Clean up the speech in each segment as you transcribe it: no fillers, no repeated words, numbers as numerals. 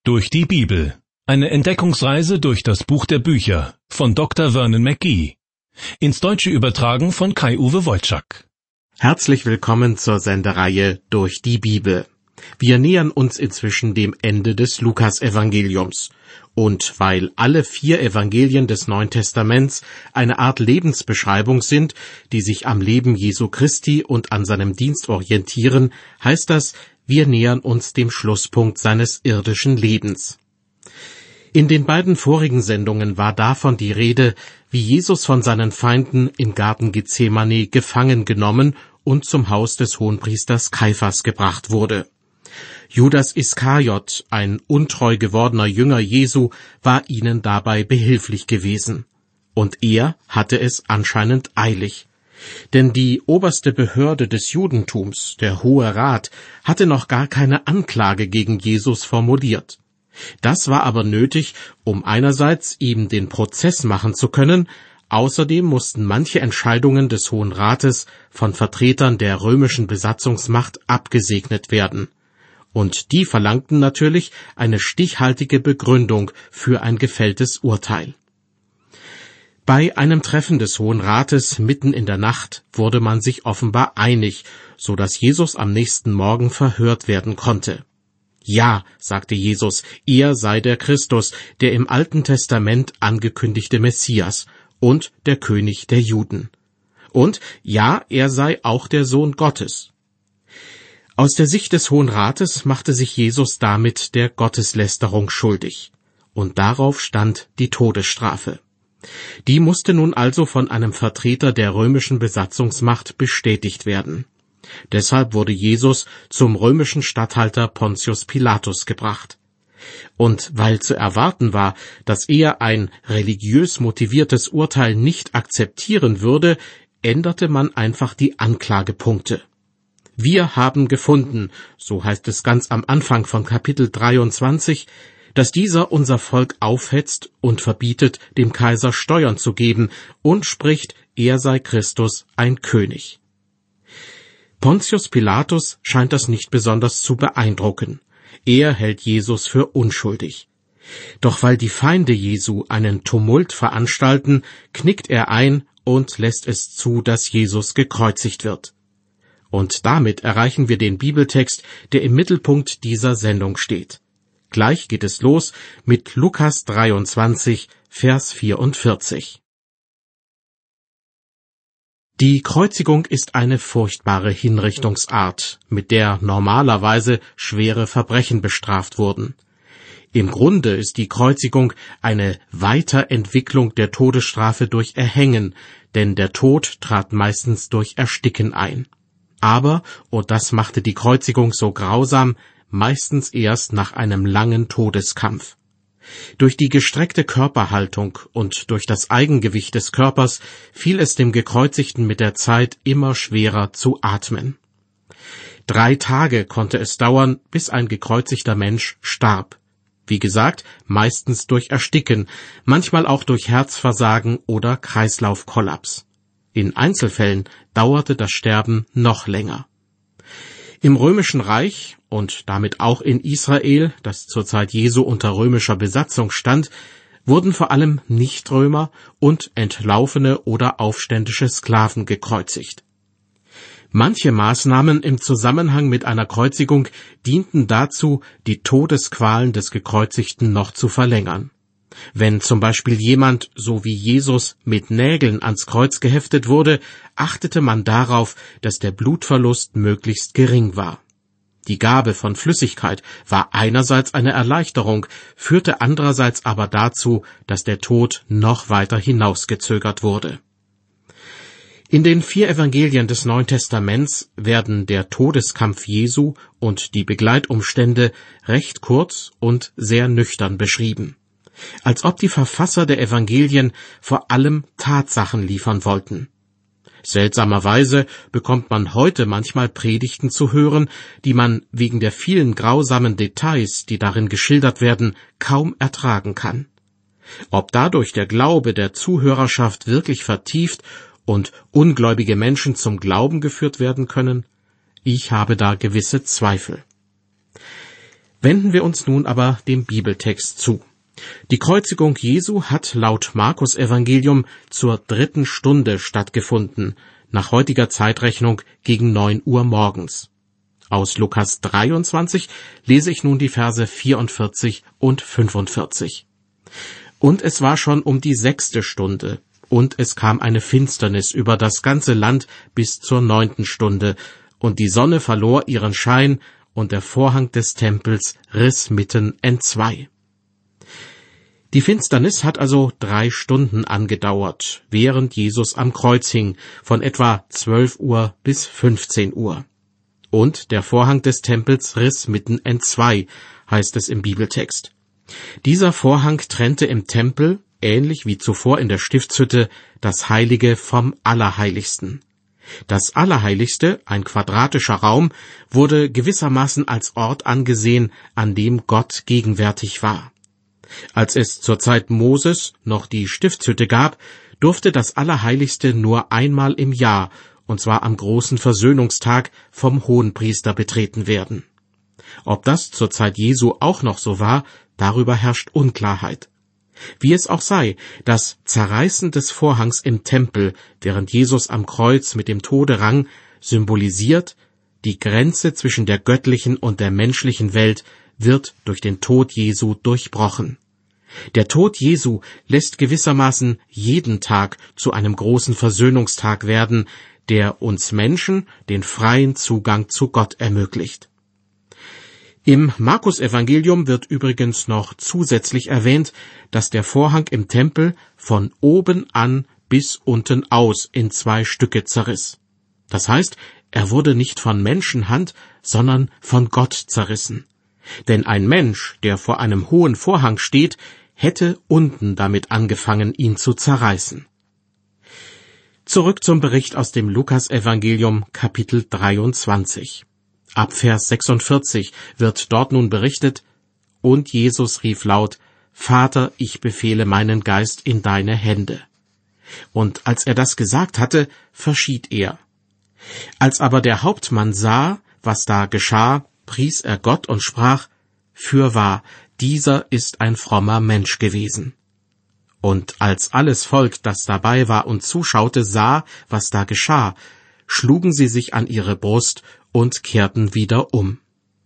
Durch die Bibel. Eine Entdeckungsreise durch das Buch der Bücher von Dr. Vernon McGee. Ins Deutsche übertragen von Kai-Uwe Wojczak. Herzlich willkommen zur Sendereihe Durch die Bibel. Wir nähern uns inzwischen dem Ende des Lukas-Evangeliums. Und weil alle 4 Evangelien des Neuen Testaments eine Art Lebensbeschreibung sind, die sich am Leben Jesu Christi und an seinem Dienst orientieren, heißt das, wir nähern uns dem Schlusspunkt seines irdischen Lebens. In den beiden vorigen Sendungen war davon die Rede, wie Jesus von seinen Feinden im Garten Gethsemane gefangen genommen und zum Haus des Hohenpriesters Kaiphas gebracht wurde. Judas Iskariot, ein untreu gewordener Jünger Jesu, war ihnen dabei behilflich gewesen. Und er hatte es anscheinend eilig. Denn die oberste Behörde des Judentums, der Hohe Rat, hatte noch gar keine Anklage gegen Jesus formuliert. Das war aber nötig, um einerseits ihm den Prozess machen zu können, außerdem mussten manche Entscheidungen des Hohen Rates von Vertretern der römischen Besatzungsmacht abgesegnet werden. Und die verlangten natürlich eine stichhaltige Begründung für ein gefälltes Urteil. Bei einem Treffen des Hohen Rates mitten in der Nacht wurde man sich offenbar einig, so dass Jesus am nächsten Morgen verhört werden konnte. Ja, sagte Jesus, er sei der Christus, der im Alten Testament angekündigte Messias und der König der Juden. Und ja, er sei auch der Sohn Gottes. Aus der Sicht des Hohen Rates machte sich Jesus damit der Gotteslästerung schuldig. Und darauf stand die Todesstrafe. Die musste nun also von einem Vertreter der römischen Besatzungsmacht bestätigt werden. Deshalb wurde Jesus zum römischen Statthalter Pontius Pilatus gebracht. Und weil zu erwarten war, dass er ein religiös motiviertes Urteil nicht akzeptieren würde, änderte man einfach die Anklagepunkte. Wir haben gefunden, so heißt es ganz am Anfang von Kapitel 23, dass dieser unser Volk aufhetzt und verbietet, dem Kaiser Steuern zu geben und spricht, er sei Christus, ein König. Pontius Pilatus scheint das nicht besonders zu beeindrucken. Er hält Jesus für unschuldig. Doch weil die Feinde Jesu einen Tumult veranstalten, knickt er ein und lässt es zu, dass Jesus gekreuzigt wird. Und damit erreichen wir den Bibeltext, der im Mittelpunkt dieser Sendung steht. Gleich geht es los mit Lukas 23, Vers 44. Die Kreuzigung ist eine furchtbare Hinrichtungsart, mit der normalerweise schwere Verbrechen bestraft wurden. Im Grunde ist die Kreuzigung eine Weiterentwicklung der Todesstrafe durch Erhängen, denn der Tod trat meistens durch Ersticken ein. Aber, und das machte die Kreuzigung so grausam, meistens erst nach einem langen Todeskampf. Durch die gestreckte Körperhaltung und durch das Eigengewicht des Körpers fiel es dem Gekreuzigten mit der Zeit immer schwerer zu atmen. 3 Tage konnte es dauern, bis ein gekreuzigter Mensch starb. Wie gesagt, meistens durch Ersticken, manchmal auch durch Herzversagen oder Kreislaufkollaps. In Einzelfällen dauerte das Sterben noch länger. Im Römischen Reich und damit auch in Israel, das zur Zeit Jesu unter römischer Besatzung stand, wurden vor allem Nichtrömer und entlaufene oder aufständische Sklaven gekreuzigt. Manche Maßnahmen im Zusammenhang mit einer Kreuzigung dienten dazu, die Todesqualen des Gekreuzigten noch zu verlängern. Wenn zum Beispiel jemand, so wie Jesus, mit Nägeln ans Kreuz geheftet wurde, achtete man darauf, dass der Blutverlust möglichst gering war. Die Gabe von Flüssigkeit war einerseits eine Erleichterung, führte andererseits aber dazu, dass der Tod noch weiter hinausgezögert wurde. In den 4 Evangelien des Neuen Testaments werden der Todeskampf Jesu und die Begleitumstände recht kurz und sehr nüchtern beschrieben. Als ob die Verfasser der Evangelien vor allem Tatsachen liefern wollten. Seltsamerweise bekommt man heute manchmal Predigten zu hören, die man wegen der vielen grausamen Details, die darin geschildert werden, kaum ertragen kann. Ob dadurch der Glaube der Zuhörerschaft wirklich vertieft und ungläubige Menschen zum Glauben geführt werden können? Ich habe da gewisse Zweifel. Wenden wir uns nun aber dem Bibeltext zu. Die Kreuzigung Jesu hat laut Markus Evangelium zur 3. Stunde stattgefunden, nach heutiger Zeitrechnung gegen 9 Uhr morgens. Aus Lukas 23 lese ich nun die Verse 44 und 45. Und es war schon um die 6. Stunde, und es kam eine Finsternis über das ganze Land bis zur 9. Stunde, und die Sonne verlor ihren Schein, und der Vorhang des Tempels riss mitten entzwei. Die Finsternis hat also 3 Stunden angedauert, während Jesus am Kreuz hing, von etwa 12 Uhr bis 15 Uhr. Und der Vorhang des Tempels riss mitten entzwei, heißt es im Bibeltext. Dieser Vorhang trennte im Tempel, ähnlich wie zuvor in der Stiftshütte, das Heilige vom Allerheiligsten. Das Allerheiligste, ein quadratischer Raum, wurde gewissermaßen als Ort angesehen, an dem Gott gegenwärtig war. Als es zur Zeit Moses noch die Stiftshütte gab, durfte das Allerheiligste nur einmal im Jahr, und zwar am großen Versöhnungstag, vom Hohenpriester betreten werden. Ob das zur Zeit Jesu auch noch so war, darüber herrscht Unklarheit. Wie es auch sei, das Zerreißen des Vorhangs im Tempel, während Jesus am Kreuz mit dem Tode rang, symbolisiert, die Grenze zwischen der göttlichen und der menschlichen Welt wird durch den Tod Jesu durchbrochen. Der Tod Jesu lässt gewissermaßen jeden Tag zu einem großen Versöhnungstag werden, der uns Menschen den freien Zugang zu Gott ermöglicht. Im Markus-Evangelium wird übrigens noch zusätzlich erwähnt, dass der Vorhang im Tempel von oben an bis unten aus in 2 Stücke zerriss. Das heißt, er wurde nicht von Menschenhand, sondern von Gott zerrissen. Denn ein Mensch, der vor einem hohen Vorhang steht, hätte unten damit angefangen, ihn zu zerreißen. Zurück zum Bericht aus dem Lukas-Evangelium, Kapitel 23. Ab Vers 46 wird dort nun berichtet: Und Jesus rief laut: Vater, ich befehle meinen Geist in deine Hände. Und als er das gesagt hatte, verschied er. Als aber der Hauptmann sah, was da geschah, pries er Gott und sprach: Fürwahr, dieser ist ein frommer Mensch gewesen. Und als alles Volk, das dabei war und zuschaute, sah, was da geschah, schlugen sie sich an ihre Brust und kehrten wieder um.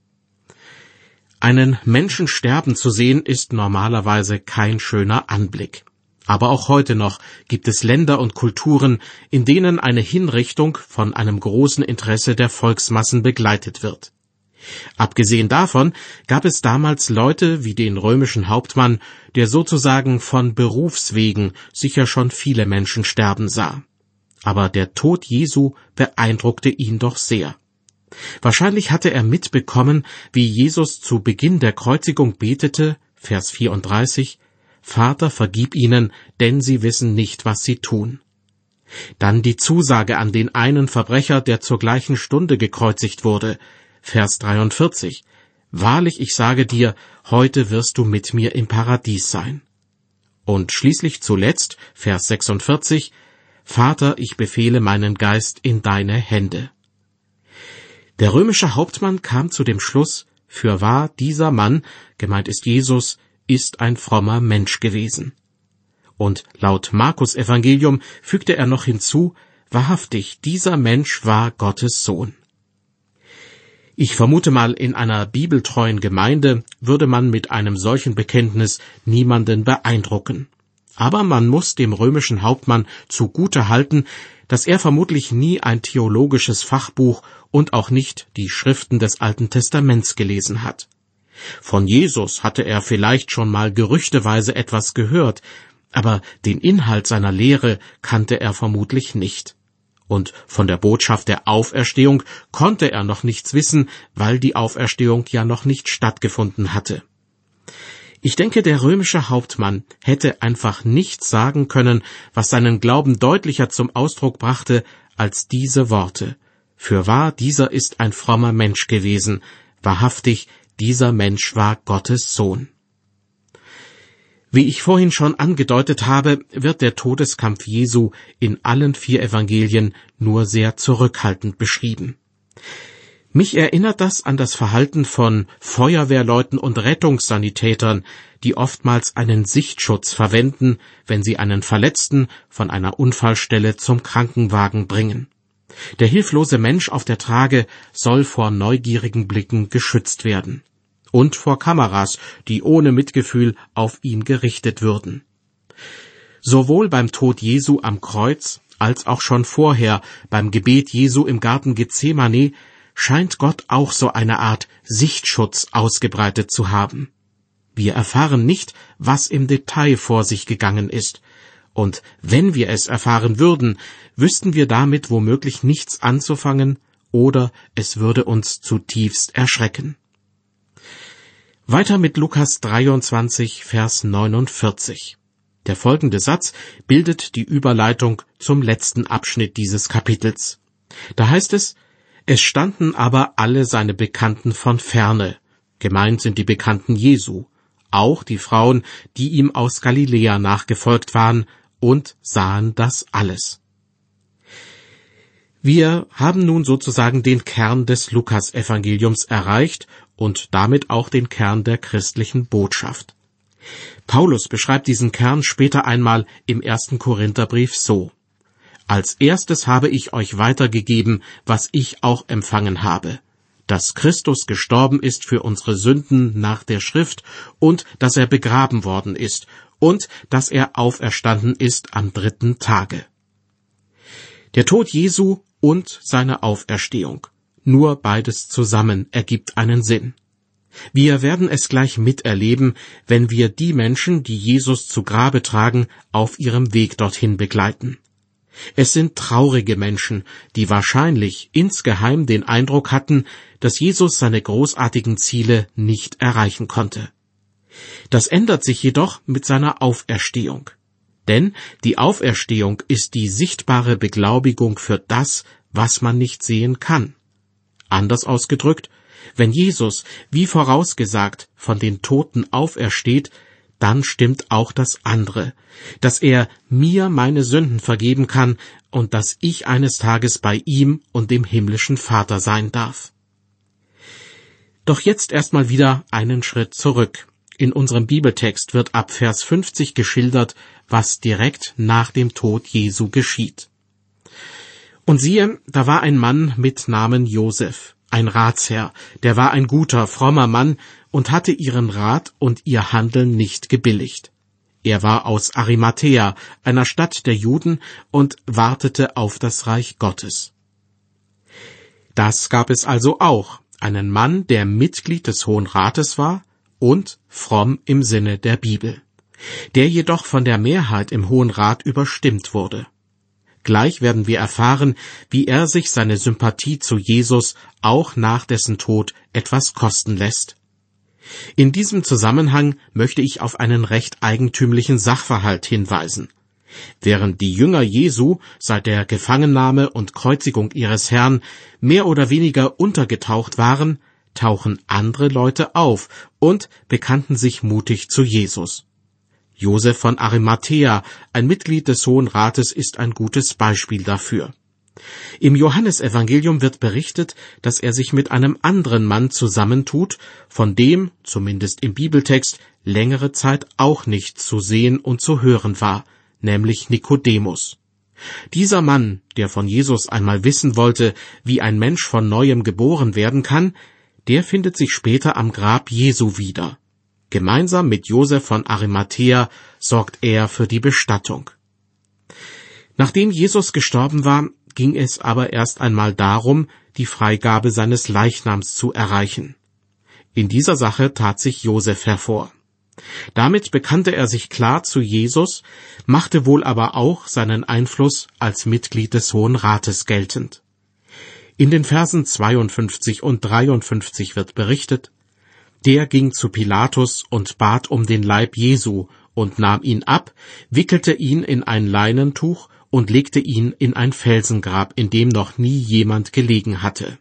Einen Menschen sterben zu sehen, ist normalerweise kein schöner Anblick. Aber auch heute noch gibt es Länder und Kulturen, in denen eine Hinrichtung von einem großen Interesse der Volksmassen begleitet wird. Abgesehen davon gab es damals Leute wie den römischen Hauptmann, der sozusagen von Berufswegen sicher schon viele Menschen sterben sah. Aber der Tod Jesu beeindruckte ihn doch sehr. Wahrscheinlich hatte er mitbekommen, wie Jesus zu Beginn der Kreuzigung betete, Vers 34, Vater, vergib ihnen, denn sie wissen nicht, was sie tun. Dann die Zusage an den einen Verbrecher, der zur gleichen Stunde gekreuzigt wurde, Vers 43, Wahrlich, ich sage dir, heute wirst du mit mir im Paradies sein. Und schließlich zuletzt, Vers 46, Vater, ich befehle meinen Geist in deine Hände. Der römische Hauptmann kam zu dem Schluss, fürwahr, dieser Mann, gemeint ist Jesus, ist ein frommer Mensch gewesen. Und laut Markus Evangelium fügte er noch hinzu, wahrhaftig, dieser Mensch war Gottes Sohn. Ich vermute mal, in einer bibeltreuen Gemeinde würde man mit einem solchen Bekenntnis niemanden beeindrucken. Aber man muss dem römischen Hauptmann zugute halten, dass er vermutlich nie ein theologisches Fachbuch und auch nicht die Schriften des Alten Testaments gelesen hat. Von Jesus hatte er vielleicht schon mal gerüchteweise etwas gehört, aber den Inhalt seiner Lehre kannte er vermutlich nicht. Und von der Botschaft der Auferstehung konnte er noch nichts wissen, weil die Auferstehung ja noch nicht stattgefunden hatte. Ich denke, der römische Hauptmann hätte einfach nichts sagen können, was seinen Glauben deutlicher zum Ausdruck brachte, als diese Worte. Fürwahr, dieser ist ein frommer Mensch gewesen. Wahrhaftig, dieser Mensch war Gottes Sohn. Wie ich vorhin schon angedeutet habe, wird der Todeskampf Jesu in allen 4 Evangelien nur sehr zurückhaltend beschrieben. Mich erinnert das an das Verhalten von Feuerwehrleuten und Rettungssanitätern, die oftmals einen Sichtschutz verwenden, wenn sie einen Verletzten von einer Unfallstelle zum Krankenwagen bringen. Der hilflose Mensch auf der Trage soll vor neugierigen Blicken geschützt werden. Und vor Kameras, die ohne Mitgefühl auf ihn gerichtet würden. Sowohl beim Tod Jesu am Kreuz, als auch schon vorher beim Gebet Jesu im Garten Gethsemane, scheint Gott auch so eine Art Sichtschutz ausgebreitet zu haben. Wir erfahren nicht, was im Detail vor sich gegangen ist. Und wenn wir es erfahren würden, wüssten wir damit womöglich nichts anzufangen oder es würde uns zutiefst erschrecken. Weiter mit Lukas 23, Vers 49. Der folgende Satz bildet die Überleitung zum letzten Abschnitt dieses Kapitels. Da heißt es: Es standen aber alle seine Bekannten von ferne. Gemeint sind die Bekannten Jesu, auch die Frauen, die ihm aus Galiläa nachgefolgt waren, und sahen das alles. Wir haben nun sozusagen den Kern des Lukas-Evangeliums erreicht und damit auch den Kern der christlichen Botschaft. Paulus beschreibt diesen Kern später einmal im 1. Korintherbrief so: Als erstes habe ich euch weitergegeben, was ich auch empfangen habe, dass Christus gestorben ist für unsere Sünden nach der Schrift und dass er begraben worden ist und dass er auferstanden ist am 3. Tage. Der Tod Jesu und seine Auferstehung, nur beides zusammen ergibt einen Sinn. Wir werden es gleich miterleben, wenn wir die Menschen, die Jesus zu Grabe tragen, auf ihrem Weg dorthin begleiten. Es sind traurige Menschen, die wahrscheinlich insgeheim den Eindruck hatten, dass Jesus seine großartigen Ziele nicht erreichen konnte. Das ändert sich jedoch mit seiner Auferstehung. Denn die Auferstehung ist die sichtbare Beglaubigung für das, was man nicht sehen kann. Anders ausgedrückt, wenn Jesus, wie vorausgesagt, von den Toten aufersteht, dann stimmt auch das andere, dass er mir meine Sünden vergeben kann und dass ich eines Tages bei ihm und dem himmlischen Vater sein darf. Doch jetzt erstmal wieder einen Schritt zurück. In unserem Bibeltext wird ab Vers 50 geschildert, was direkt nach dem Tod Jesu geschieht. Und siehe, da war ein Mann mit Namen Josef, ein Ratsherr, der war ein guter, frommer Mann und hatte ihren Rat und ihr Handeln nicht gebilligt. Er war aus Arimathäa, einer Stadt der Juden, und wartete auf das Reich Gottes. Das gab es also auch, einen Mann, der Mitglied des Hohen Rates war und fromm im Sinne der Bibel, der jedoch von der Mehrheit im Hohen Rat überstimmt wurde. Gleich werden wir erfahren, wie er sich seine Sympathie zu Jesus auch nach dessen Tod etwas kosten lässt. In diesem Zusammenhang möchte ich auf einen recht eigentümlichen Sachverhalt hinweisen. Während die Jünger Jesu seit der Gefangennahme und Kreuzigung ihres Herrn mehr oder weniger untergetaucht waren, tauchen andere Leute auf und bekannten sich mutig zu Jesus. Josef von Arimathäa, ein Mitglied des Hohen Rates, ist ein gutes Beispiel dafür. Im Johannesevangelium wird berichtet, dass er sich mit einem anderen Mann zusammentut, von dem, zumindest im Bibeltext, längere Zeit auch nichts zu sehen und zu hören war, nämlich Nikodemus. Dieser Mann, der von Jesus einmal wissen wollte, wie ein Mensch von Neuem geboren werden kann, der findet sich später am Grab Jesu wieder. Gemeinsam mit Josef von Arimathäa sorgt er für die Bestattung. Nachdem Jesus gestorben war, ging es aber erst einmal darum, die Freigabe seines Leichnams zu erreichen. In dieser Sache tat sich Josef hervor. Damit bekannte er sich klar zu Jesus, machte wohl aber auch seinen Einfluss als Mitglied des Hohen Rates geltend. In den Versen 52 und 53 wird berichtet: Der ging zu Pilatus und bat um den Leib Jesu und nahm ihn ab, wickelte ihn in ein Leinentuch und legte ihn in ein Felsengrab, in dem noch nie jemand gelegen hatte.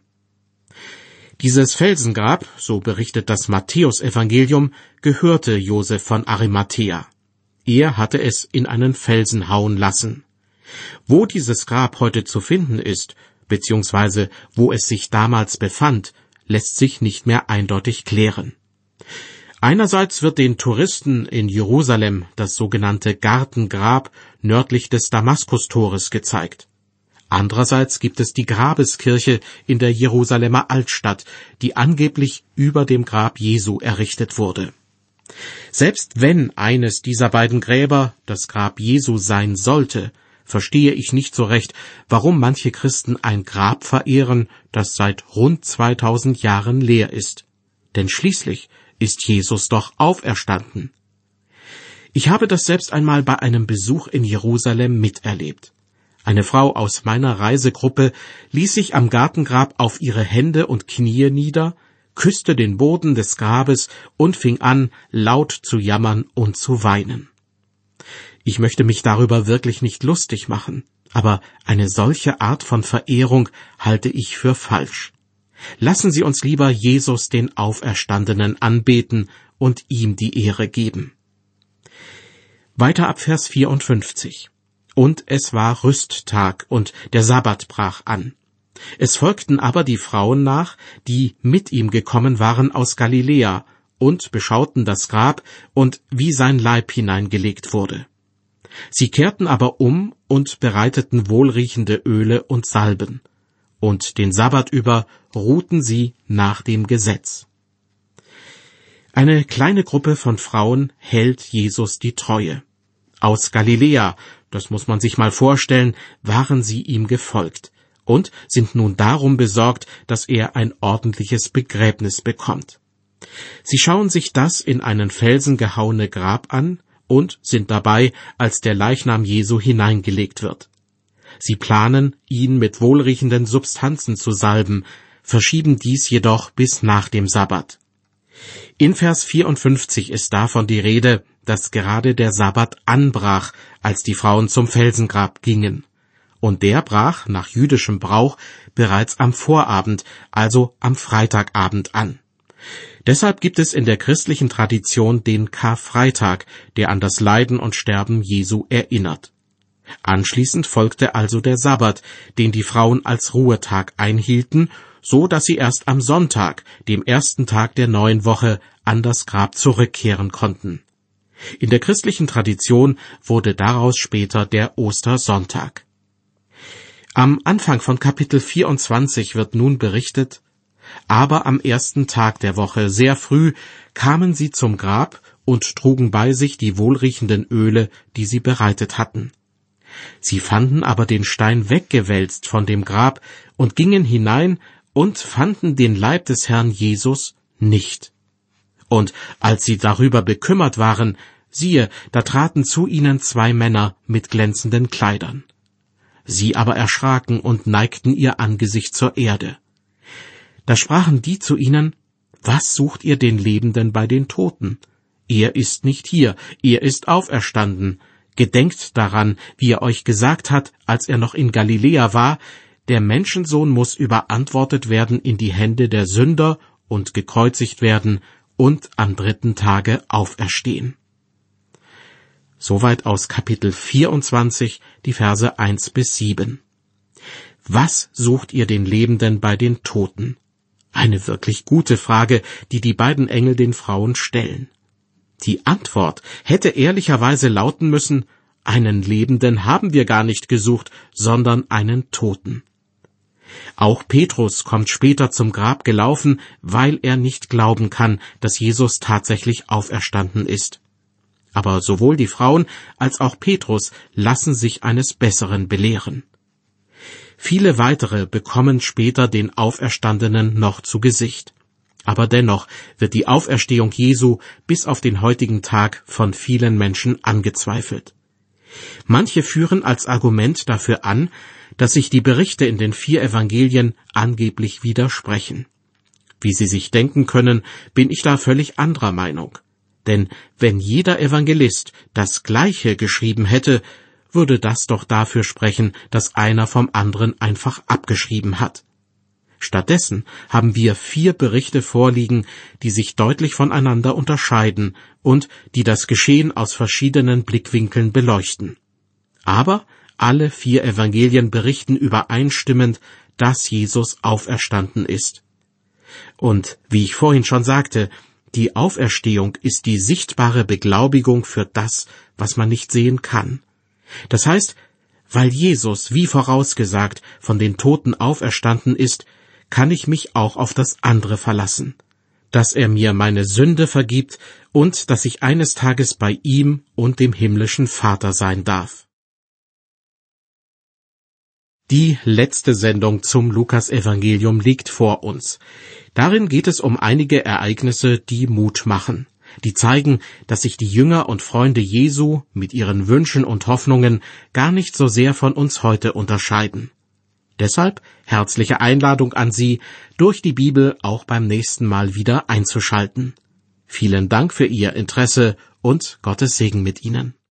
Dieses Felsengrab, so berichtet das Matthäusevangelium, gehörte Josef von Arimathäa. Er hatte es in einen Felsen hauen lassen. Wo dieses Grab heute zu finden ist, beziehungsweise wo es sich damals befand, lässt sich nicht mehr eindeutig klären. Einerseits wird den Touristen in Jerusalem das sogenannte Gartengrab nördlich des Damaskustores gezeigt. Andererseits gibt es die Grabeskirche in der Jerusalemer Altstadt, die angeblich über dem Grab Jesu errichtet wurde. Selbst wenn eines dieser beiden Gräber das Grab Jesu sein sollte, verstehe ich nicht so recht, warum manche Christen ein Grab verehren, das seit rund 2000 Jahren leer ist. Denn schließlich ist Jesus doch auferstanden. Ich habe das selbst einmal bei einem Besuch in Jerusalem miterlebt. Eine Frau aus meiner Reisegruppe ließ sich am Gartengrab auf ihre Hände und Knie nieder, küsste den Boden des Grabes und fing an, laut zu jammern und zu weinen. Ich möchte mich darüber wirklich nicht lustig machen, aber eine solche Art von Verehrung halte ich für falsch. Lassen Sie uns lieber Jesus, den Auferstandenen, anbeten und ihm die Ehre geben. Weiter ab Vers 54. Und es war Rüsttag, und der Sabbat brach an. Es folgten aber die Frauen nach, die mit ihm gekommen waren aus Galiläa, und beschauten das Grab und wie sein Leib hineingelegt wurde. Sie kehrten aber um und bereiteten wohlriechende Öle und Salben. Und den Sabbat über ruhten sie nach dem Gesetz. Eine kleine Gruppe von Frauen hält Jesus die Treue. Aus Galiläa, das muss man sich mal vorstellen, waren sie ihm gefolgt und sind nun darum besorgt, dass er ein ordentliches Begräbnis bekommt. Sie schauen sich das in einen Felsen gehauene Grab an und sind dabei, als der Leichnam Jesu hineingelegt wird. Sie planen, ihn mit wohlriechenden Substanzen zu salben, verschieben dies jedoch bis nach dem Sabbat. In Vers 54 ist davon die Rede, dass gerade der Sabbat anbrach, als die Frauen zum Felsengrab gingen. Und der brach nach jüdischem Brauch bereits am Vorabend, also am Freitagabend an. Deshalb gibt es in der christlichen Tradition den Karfreitag, der an das Leiden und Sterben Jesu erinnert. Anschließend folgte also der Sabbat, den die Frauen als Ruhetag einhielten, so dass sie erst am Sonntag, dem ersten Tag der neuen Woche, an das Grab zurückkehren konnten. In der christlichen Tradition wurde daraus später der Ostersonntag. Am Anfang von Kapitel 24 wird nun berichtet: Aber am ersten Tag der Woche, sehr früh, kamen sie zum Grab und trugen bei sich die wohlriechenden Öle, die sie bereitet hatten. Sie fanden aber den Stein weggewälzt von dem Grab und gingen hinein und fanden den Leib des Herrn Jesus nicht. Und als sie darüber bekümmert waren, siehe, da traten zu ihnen 2 Männer mit glänzenden Kleidern. Sie aber erschraken und neigten ihr Angesicht zur Erde. Da sprachen die zu ihnen: Was sucht ihr den Lebenden bei den Toten? Er ist nicht hier, er ist auferstanden. Gedenkt daran, wie er euch gesagt hat, als er noch in Galiläa war: Der Menschensohn muss überantwortet werden in die Hände der Sünder und gekreuzigt werden und am 3. Tage auferstehen. Soweit aus Kapitel 24, die Verse 1-7. Was sucht ihr den Lebenden bei den Toten? Eine wirklich gute Frage, die die beiden Engel den Frauen stellen. Die Antwort hätte ehrlicherweise lauten müssen: Einen Lebenden haben wir gar nicht gesucht, sondern einen Toten. Auch Petrus kommt später zum Grab gelaufen, weil er nicht glauben kann, dass Jesus tatsächlich auferstanden ist. Aber sowohl die Frauen als auch Petrus lassen sich eines Besseren belehren. Viele weitere bekommen später den Auferstandenen noch zu Gesicht. Aber dennoch wird die Auferstehung Jesu bis auf den heutigen Tag von vielen Menschen angezweifelt. Manche führen als Argument dafür an, dass sich die Berichte in den 4 Evangelien angeblich widersprechen. Wie Sie sich denken können, bin ich da völlig anderer Meinung. Denn wenn jeder Evangelist das Gleiche geschrieben hätte, würde das doch dafür sprechen, dass einer vom anderen einfach abgeschrieben hat. Stattdessen haben wir 4 Berichte vorliegen, die sich deutlich voneinander unterscheiden und die das Geschehen aus verschiedenen Blickwinkeln beleuchten. Aber alle 4 Evangelien berichten übereinstimmend, dass Jesus auferstanden ist. Und wie ich vorhin schon sagte, die Auferstehung ist die sichtbare Beglaubigung für das, was man nicht sehen kann. Das heißt, weil Jesus, wie vorausgesagt, von den Toten auferstanden ist, kann ich mich auch auf das andere verlassen, dass er mir meine Sünde vergibt und dass ich eines Tages bei ihm und dem himmlischen Vater sein darf. Die letzte Sendung zum Lukasevangelium liegt vor uns. Darin geht es um einige Ereignisse, die Mut machen, die zeigen, dass sich die Jünger und Freunde Jesu mit ihren Wünschen und Hoffnungen gar nicht so sehr von uns heute unterscheiden. Deshalb herzliche Einladung an Sie, durch die Bibel auch beim nächsten Mal wieder einzuschalten. Vielen Dank für Ihr Interesse und Gottes Segen mit Ihnen.